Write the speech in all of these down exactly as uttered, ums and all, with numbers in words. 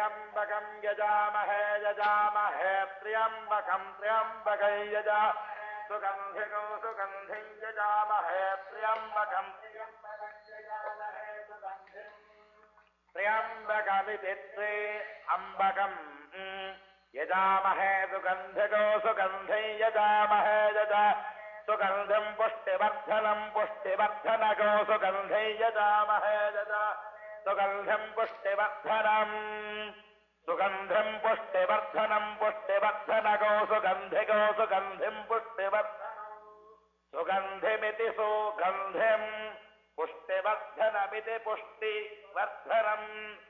त्र्यम्बकं यजामहे यजामहे त्र्यम्बकं त्र्यम्बकै यजा सुगन्धिं सुगन्धिं यजामहे त्र्यम्बकं त्र्यम्बकमिति त्र्यम्बकं यजामहे सुगन्धिको सुगन्धिं यजामहे यजा सुगन्धिं पुष्टिवर्धनं पुष्टिवर्धनको सुगन्धिं यजामहे यजा सुगन्धिं पुष्टिवर्धनं सुगन्धिं पुष्टिवर्धनं पुष्टिवर्धनको सुगन्धिको सुगन्धिं पुष्टिवर्धनं सुगन्धिमिति सुगन्धिं पुष्टिवर्धनमिति पुष्टिवर्धनम्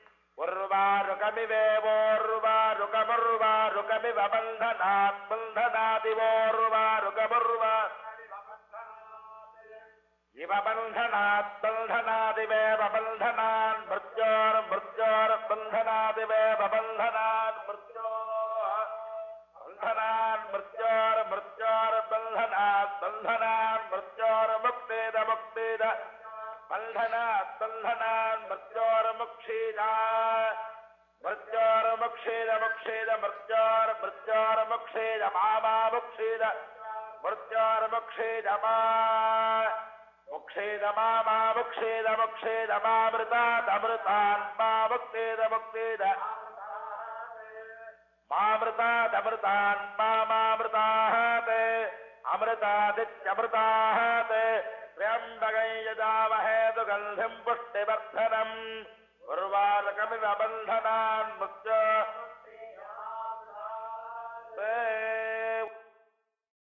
उर्वारुकमिवेवोर्वारुकमुर्वारुकमिव बन्धनात् बन्धनादिवोर्वारुकमुर्वा इव बन्धनात् बन्धनादिवेव बन्धनान् मृत्योर्मृत्योर्बन्धनादिवेव बन्धनान् मृत्यो बन्धनान् मृत्योर्मृत्योर्बन्धनात् बन्धनान् मृत्योर्मुक्तेद मुक्तेद बन्धनात् बन्धनान् मृत्योर्मुक्षीद मृत्योर्मुक्षीद मुक्षीद मृत्योर्मृत्योर्मुक्षीद मामा मुक्षीद मृत्योर्मुक्षीद मा मुक्षेद मामा मुक्षेद मुक्षेद मामृतात् अमृतान् मा मुक्तेद मुक्तेद मामृतात् अमृतान् मामामृतात् अमृतादित्यमृतात् त्र्यम्बकं यजामहे सुगन्धिं पुष्टिवर्धनम् उर्वारुकमिव बन्धनान् मुक्त्या